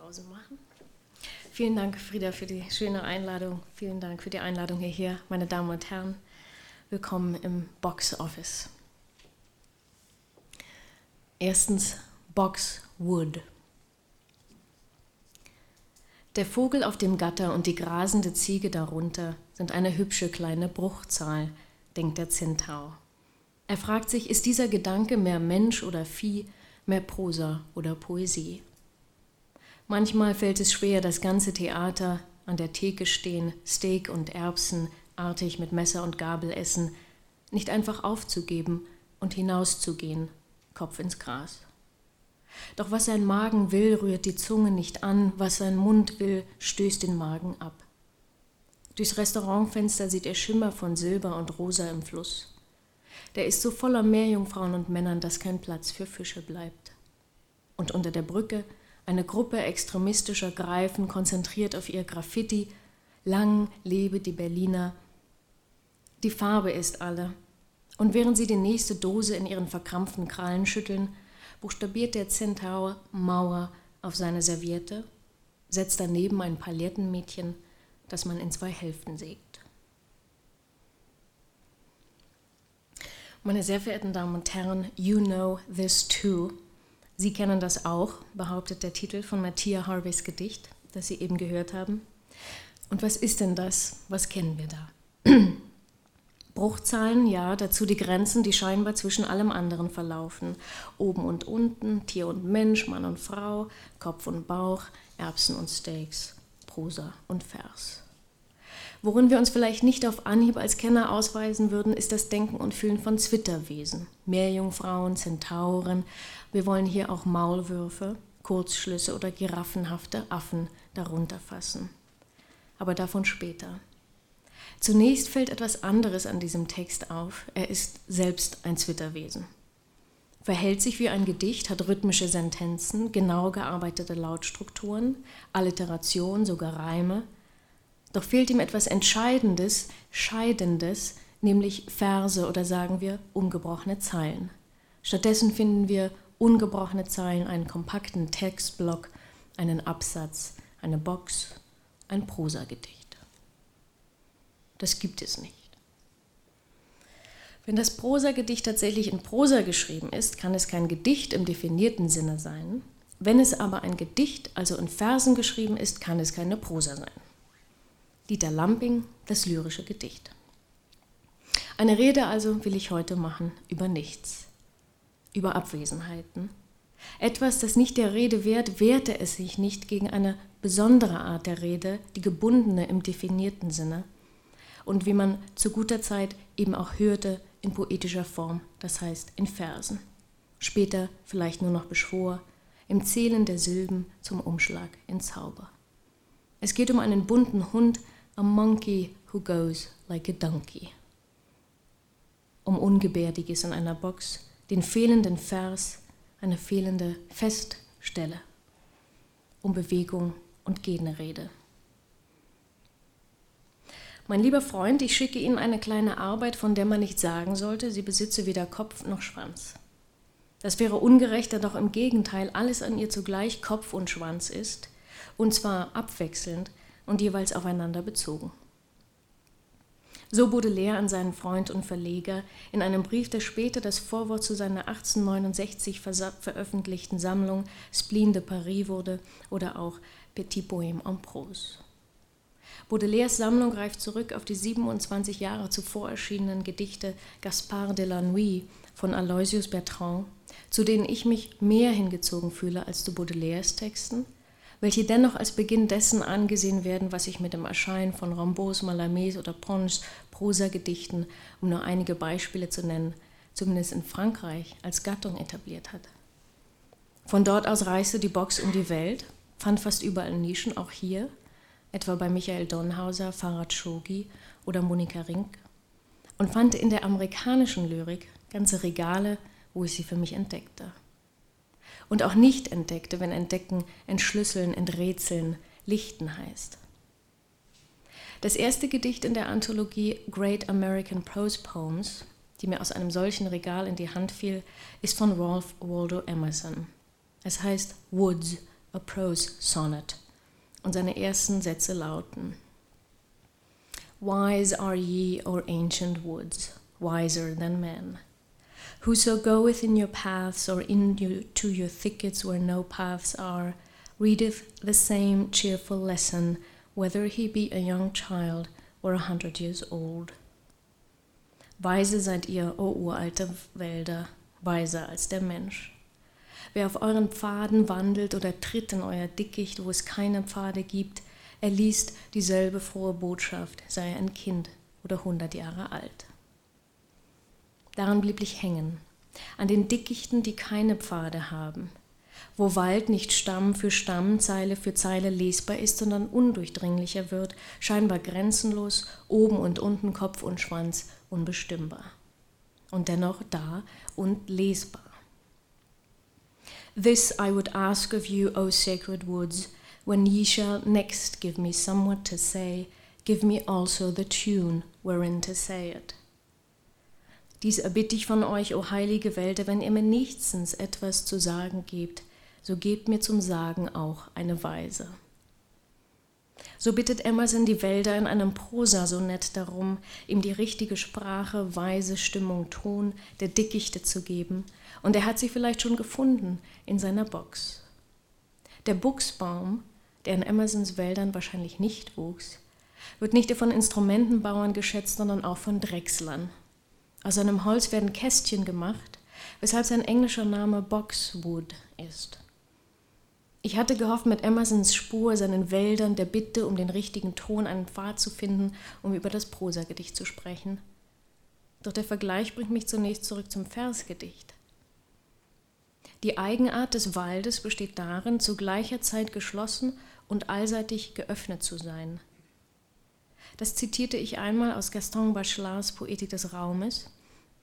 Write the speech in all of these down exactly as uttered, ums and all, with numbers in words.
Pause machen. Vielen Dank, Frieda, für die schöne Einladung. Vielen Dank für die Einladung hierher, meine Damen und Herren. Willkommen im Box Office. Erstens Boxwood. Der Vogel auf dem Gatter und die grasende Ziege darunter sind eine hübsche kleine Bruchzahl, denkt der Zentaur. Er fragt sich, ist dieser Gedanke mehr Mensch oder Vieh, mehr Prosa oder Poesie? Manchmal fällt es schwer, das ganze Theater, an der Theke stehen, Steak und Erbsen, artig mit Messer und Gabel essen, nicht einfach aufzugeben und hinauszugehen, Kopf ins Gras. Doch was sein Magen will, rührt die Zunge nicht an, was sein Mund will, stößt den Magen ab. Durchs Restaurantfenster sieht er Schimmer von Silber und Rosa im Fluss. Der ist so voller Meerjungfrauen und Männern, dass kein Platz für Fische bleibt. Und unter der Brücke eine Gruppe extremistischer Greifen konzentriert auf ihr Graffiti, lang lebe die Berliner. Die Farbe ist alle. Und während sie die nächste Dose in ihren verkrampften Krallen schütteln, buchstabiert der Zentaur Mauer auf seine Serviette, setzt daneben ein Palettenmädchen, das man in zwei Hälften sägt. Meine sehr verehrten Damen und Herren, you know this too. Sie kennen das auch, behauptet der Titel von Matthias Harveys Gedicht, das Sie eben gehört haben. Und was ist denn das? Was kennen wir da? Bruchzahlen, ja, dazu die Grenzen, die scheinbar zwischen allem anderen verlaufen. Oben und unten, Tier und Mensch, Mann und Frau, Kopf und Bauch, Erbsen und Steaks, Prosa und Vers. Worin wir uns vielleicht nicht auf Anhieb als Kenner ausweisen würden, ist das Denken und Fühlen von Zwitterwesen, Meerjungfrauen, Zentauren. Wir wollen hier auch Maulwürfe, Kurzschlüsse oder giraffenhafte Affen darunter fassen. Aber davon später. Zunächst fällt etwas anderes an diesem Text auf. Er ist selbst ein Zwitterwesen. Verhält sich wie ein Gedicht, hat rhythmische Sentenzen, genau gearbeitete Lautstrukturen, Alliteration, sogar Reime. Doch fehlt ihm etwas Entscheidendes, Scheidendes, nämlich Verse oder sagen wir ungebrochene Zeilen. Stattdessen finden wir ungebrochene Zeilen, einen kompakten Textblock, einen Absatz, eine Box, ein Prosagedicht. Das gibt es nicht. Wenn das Prosagedicht tatsächlich in Prosa geschrieben ist, kann es kein Gedicht im definierten Sinne sein. Wenn es aber ein Gedicht, also in Versen geschrieben ist, kann es keine Prosa sein. Dieter Lamping, das lyrische Gedicht. Eine Rede also will ich heute machen über nichts, über Abwesenheiten. Etwas, das nicht der Rede wert, wehrte es sich nicht gegen eine besondere Art der Rede, die gebundene im definierten Sinne. Und wie man zu guter Zeit eben auch hörte, in poetischer Form, das heißt in Versen. Später vielleicht nur noch beschwor, im Zählen der Silben zum Umschlag in Zauber. Es geht um einen bunten Hund, a monkey who goes like a donkey. Um Ungebärdiges in einer Box, den fehlenden Vers, eine fehlende Feststelle. Um Bewegung und Generede. Mein lieber Freund, ich schicke Ihnen eine kleine Arbeit, von der man nicht sagen sollte, sie besitze weder Kopf noch Schwanz. Das wäre ungerecht, da doch im Gegenteil alles an ihr zugleich Kopf und Schwanz ist, und zwar abwechselnd und jeweils aufeinander bezogen. So Baudelaire an seinen Freund und Verleger in einem Brief, der später das Vorwort zu seiner achtzehnhundertneunundsechzig veröffentlichten Sammlung Spleen de Paris wurde oder auch Petit Poème en Prose. Baudelaires Sammlung greift zurück auf die siebenundzwanzig Jahre zuvor erschienenen Gedichte Gaspard de la Nuit von Aloysius Bertrand, zu denen ich mich mehr hingezogen fühle als zu Baudelaires Texten, welche dennoch als Beginn dessen angesehen werden, was sich mit dem Erscheinen von Rimbaud's, Mallarmé's oder Ponches Prosagedichten, um nur einige Beispiele zu nennen, zumindest in Frankreich als Gattung etabliert hat. Von dort aus reiste die Box um die Welt, fand fast überall Nischen, auch hier, etwa bei Michael Donhauser, Farhad Shoghi oder Monika Rink, und fand in der amerikanischen Lyrik ganze Regale, wo ich sie für mich entdeckte. Und auch nicht entdeckte, wenn Entdecken, Entschlüsseln, Enträtseln, Lichten heißt. Das erste Gedicht in der Anthologie Great American Prose Poems, die mir aus einem solchen Regal in die Hand fiel, ist von Ralph Waldo Emerson. Es heißt Woods, a prose sonnet. Und seine ersten Sätze lauten: Wise are ye, O ancient woods, wiser than men. Whoso goeth in your paths or into your thickets where no paths are, readeth the same cheerful lesson, whether he be a young child or a hundred years old. Weise seid ihr, o uralte Wälder, weiser als der Mensch. Wer auf euren Pfaden wandelt oder tritt in euer Dickicht, wo es keine Pfade gibt, er liest dieselbe frohe Botschaft, sei er ein Kind oder hundert Jahre alt. Daran blieb ich hängen, an den Dickichten, die keine Pfade haben, wo Wald nicht Stamm für Stamm, Zeile für Zeile lesbar ist, sondern undurchdringlicher wird, scheinbar grenzenlos, oben und unten, Kopf und Schwanz unbestimmbar. Und dennoch da und lesbar. This I would ask of you, O sacred woods, when ye shall next give me somewhat to say, give me also the tune wherein to say it. Dies erbitte ich von euch, o heilige Wälder, wenn ihr mir nächstens etwas zu sagen gebt, so gebt mir zum Sagen auch eine Weise. So bittet Emerson die Wälder in einem Prosasonett darum, ihm die richtige Sprache, Weise, Stimmung, Ton der Dickichte zu geben, und er hat sie vielleicht schon gefunden in seiner Box. Der Buchsbaum, der in Emersons Wäldern wahrscheinlich nicht wuchs, wird nicht nur von Instrumentenbauern geschätzt, sondern auch von Drechslern. Aus seinem Holz werden Kästchen gemacht, weshalb sein englischer Name Boxwood ist. Ich hatte gehofft, mit Emersons Spur, seinen Wäldern, der Bitte um den richtigen Ton einen Pfad zu finden, um über das Prosagedicht zu sprechen. Doch der Vergleich bringt mich zunächst zurück zum Versgedicht. Die Eigenart des Waldes besteht darin, zu gleicher Zeit geschlossen und allseitig geöffnet zu sein. Das zitierte ich einmal aus Gaston Bachelars Poetik des Raumes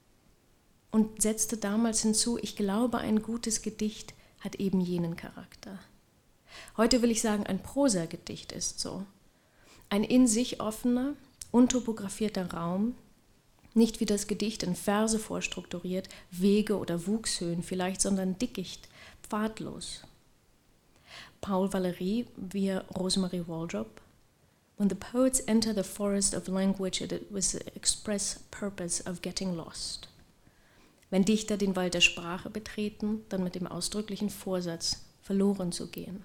und setzte damals hinzu, ich glaube, ein gutes Gedicht hat eben jenen Charakter. Heute will ich sagen, ein Prosagedicht ist so. Ein in sich offener, untopografierter Raum, nicht wie das Gedicht in Verse vorstrukturiert, Wege oder Wuchshöhen vielleicht, sondern Dickicht, pfadlos. Paul Valéry via Rosemary Waldrop: When the poets enter the forest of language, it was the express purpose of getting lost. Wenn Dichter den Wald der Sprache betreten, dann mit dem ausdrücklichen Vorsatz, verloren zu gehen.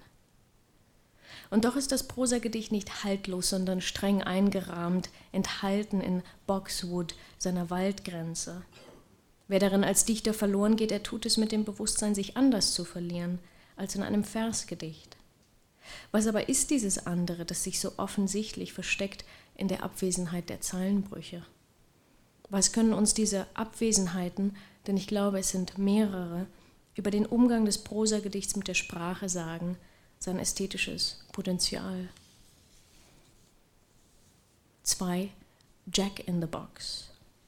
Und doch ist das Prosagedicht nicht haltlos, sondern streng eingerahmt, enthalten in Boxwood, seiner Waldgrenze. Wer darin als Dichter verloren geht, er tut es mit dem Bewusstsein, sich anders zu verlieren, als in einem Versgedicht. Was aber ist dieses andere, das sich so offensichtlich versteckt in der Abwesenheit der Zeilenbrüche? Was können uns diese Abwesenheiten, denn ich glaube, es sind mehrere, über den Umgang des Prosagedichts mit der Sprache sagen, sein ästhetisches Potenzial? zwei. Jack in the Box.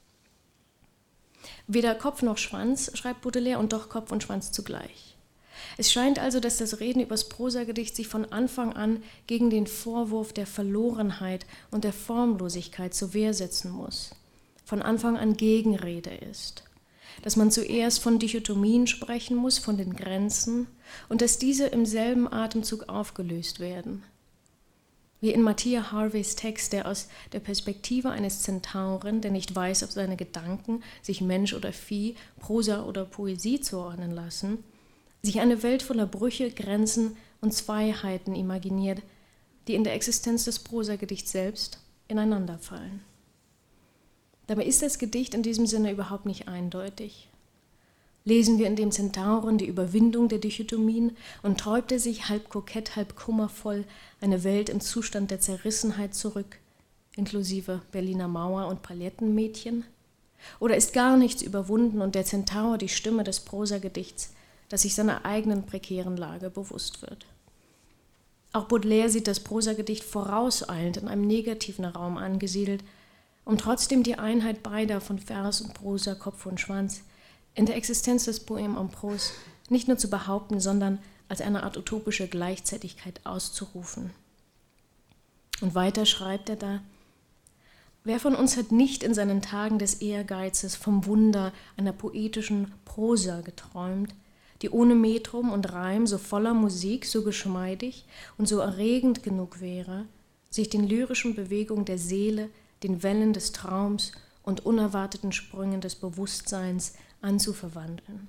Weder Kopf noch Schwanz, schreibt Baudelaire, und doch Kopf und Schwanz zugleich. Es scheint also, dass das Reden übers Prosagedicht sich von Anfang an gegen den Vorwurf der Verlorenheit und der Formlosigkeit zur Wehr setzen muss, von Anfang an Gegenrede ist, dass man zuerst von Dichotomien sprechen muss, von den Grenzen, und dass diese im selben Atemzug aufgelöst werden. Wie in Matthias Harveys Text, der aus der Perspektive eines Zentauren, der nicht weiß, ob seine Gedanken sich Mensch oder Vieh, Prosa oder Poesie zuordnen lassen, sich eine Welt voller Brüche, Grenzen und Zweiheiten imaginiert, die in der Existenz des Prosagedichts selbst ineinanderfallen. Dabei ist das Gedicht in diesem Sinne überhaupt nicht eindeutig. Lesen wir in dem Zentauren die Überwindung der Dichotomien und träumt er sich halb kokett, halb kummervoll eine Welt im Zustand der Zerrissenheit zurück, inklusive Berliner Mauer und Palettenmädchen? Oder ist gar nichts überwunden und der Zentaur die Stimme des Prosagedichts, das sich seiner eigenen prekären Lage bewusst wird? Auch Baudelaire sieht das Prosagedicht vorauseilend in einem negativen Raum angesiedelt, um trotzdem die Einheit beider von Vers und Prosa, Kopf und Schwanz in der Existenz des Poème en prose nicht nur zu behaupten, sondern als eine Art utopische Gleichzeitigkeit auszurufen. Und weiter schreibt er da: Wer von uns hat nicht in seinen Tagen des Ehrgeizes vom Wunder einer poetischen Prosa geträumt, die ohne Metrum und Reim so voller Musik, so geschmeidig und so erregend genug wäre, sich den lyrischen Bewegungen der Seele, den Wellen des Traums und unerwarteten Sprüngen des Bewusstseins anzuverwandeln.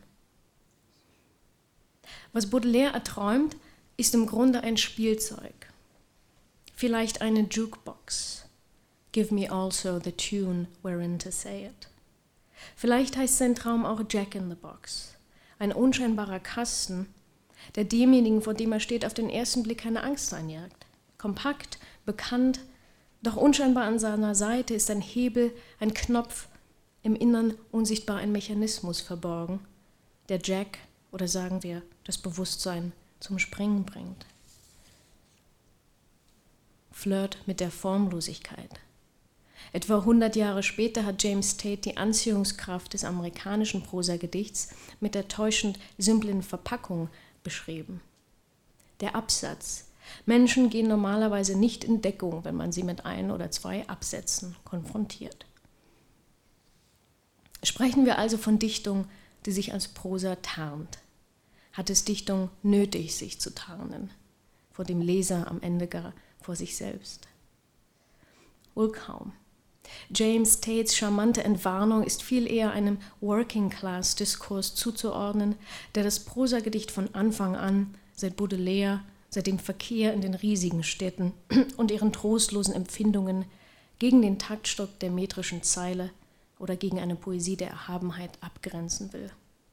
Was Baudelaire erträumt, ist im Grunde ein Spielzeug. Vielleicht eine Jukebox. Give me also the tune wherein to say it. Vielleicht heißt sein Traum auch Jack in the Box. Ein unscheinbarer Kasten, der demjenigen, vor dem er steht, auf den ersten Blick keine Angst einjagt. Kompakt, bekannt, doch unscheinbar an seiner Seite ist ein Hebel, ein Knopf, im Innern unsichtbar ein Mechanismus verborgen, der Jack, oder sagen wir, das Bewusstsein zum Springen bringt. Flirt mit der Formlosigkeit. Etwa hundert Jahre später hat James Tate die Anziehungskraft des amerikanischen Prosagedichts mit der täuschend simplen Verpackung beschrieben. Der Absatz. Menschen gehen normalerweise nicht in Deckung, wenn man sie mit ein oder zwei Absätzen konfrontiert. Sprechen wir also von Dichtung, die sich als Prosa tarnt. Hat es Dichtung nötig, sich zu tarnen? Vor dem Leser, am Ende gar vor sich selbst? Wohl kaum. James Tates charmante Entwarnung ist viel eher einem Working-Class-Diskurs zuzuordnen, der das Prosagedicht von Anfang an, seit Baudelaire, seit dem Verkehr in den riesigen Städten und ihren trostlosen Empfindungen gegen den Taktstock der metrischen Zeile oder gegen eine Poesie der Erhabenheit abgrenzen will.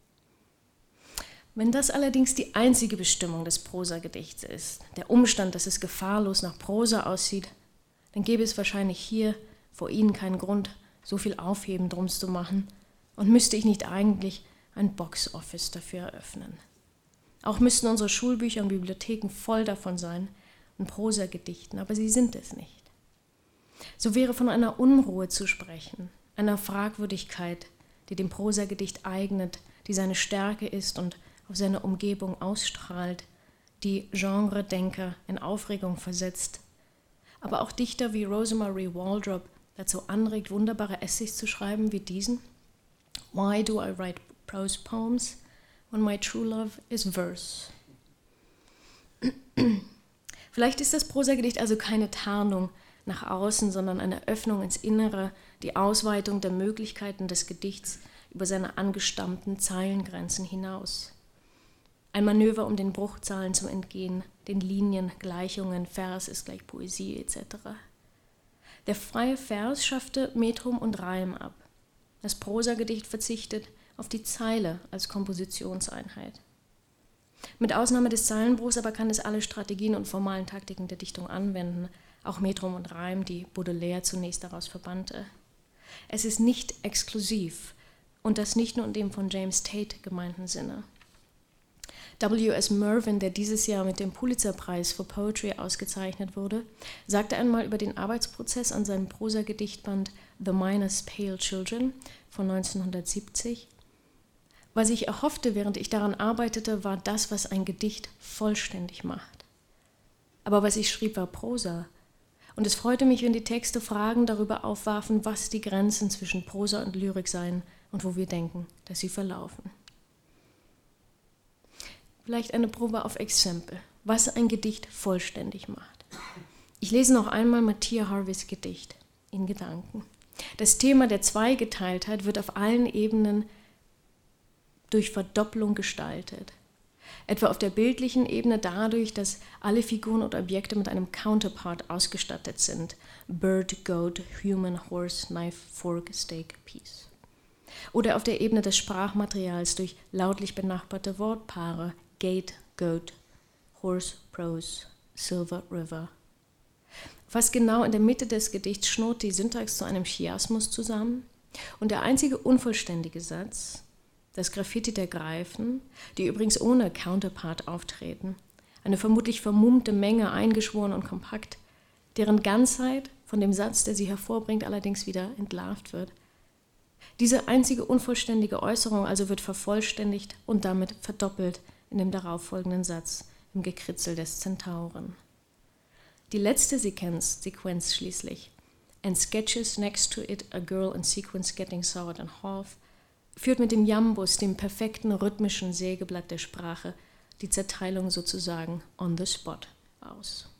Wenn das allerdings die einzige Bestimmung des Prosagedichts ist, der Umstand, dass es gefahrlos nach Prosa aussieht, dann gäbe es wahrscheinlich hier vor Ihnen keinen Grund, so viel Aufheben drum zu machen, und müsste ich nicht eigentlich ein Box-Office dafür eröffnen. Auch müssten unsere Schulbücher und Bibliotheken voll davon sein, und Prosagedichten, aber sie sind es nicht. So wäre von einer Unruhe zu sprechen, einer Fragwürdigkeit, die dem Prosagedicht eignet, die seine Stärke ist und auf seine Umgebung ausstrahlt, die Genredenker in Aufregung versetzt, aber auch Dichter wie Rosemary Waldrop dazu anregt, wunderbare Essays zu schreiben wie diesen: Why do I write prose poems when my true love is verse? Vielleicht ist das Prosagedicht also keine Tarnung nach außen, sondern eine Öffnung ins Innere, die Ausweitung der Möglichkeiten des Gedichts über seine angestammten Zeilengrenzen hinaus. Ein Manöver, um den Bruchzahlen zu entgehen, den Linien, Gleichungen, Vers ist gleich Poesie et cetera. Der freie Vers schaffte Metrum und Reim ab. Das Prosagedicht verzichtet auf die Zeile als Kompositionseinheit. Mit Ausnahme des Zeilenbruchs aber kann es alle Strategien und formalen Taktiken der Dichtung anwenden, auch Metrum und Reim, die Baudelaire zunächst daraus verbannte. Es ist nicht exklusiv, und das nicht nur in dem von James Tate gemeinten Sinne. W S Merwin, der dieses Jahr mit dem Pulitzer-Preis for Poetry ausgezeichnet wurde, sagte einmal über den Arbeitsprozess an seinem Prosagedichtband The Miner's Pale Children von neunzehnhundertsiebzig: Was ich erhoffte, während ich daran arbeitete, war das, was ein Gedicht vollständig macht. Aber was ich schrieb, war Prosa. Und es freute mich, wenn die Texte Fragen darüber aufwarfen, was die Grenzen zwischen Prosa und Lyrik seien und wo wir denken, dass sie verlaufen. Vielleicht eine Probe auf Exempel, was ein Gedicht vollständig macht. Ich lese noch einmal Matthias Harveys Gedicht in Gedanken. Das Thema der Zweigeteiltheit wird auf allen Ebenen durch Verdopplung gestaltet. Etwa auf der bildlichen Ebene dadurch, dass alle Figuren und Objekte mit einem Counterpart ausgestattet sind. Bird, Goat, Human, Horse, Knife, Fork, Steak, Piece. Oder auf der Ebene des Sprachmaterials durch lautlich benachbarte Wortpaare. Gate, Goat, Horse, Prose, Silver River. Fast genau in der Mitte des Gedichts schnurrt die Syntax zu einem Chiasmus zusammen und der einzige unvollständige Satz, das Graffiti der Greifen, die übrigens ohne Counterpart auftreten, eine vermutlich vermummte Menge, eingeschworen und kompakt, deren Ganzheit von dem Satz, der sie hervorbringt, allerdings wieder entlarvt wird. Diese einzige unvollständige Äußerung also wird vervollständigt und damit verdoppelt in dem darauffolgenden Satz im Gekritzel des Zentauren. Die letzte Sequenz, Sequenz schließlich, and sketches next to it a girl in sequence getting sawed in half, führt mit dem Jambus, dem perfekten rhythmischen Sägeblatt der Sprache, die Zerteilung sozusagen on the spot aus.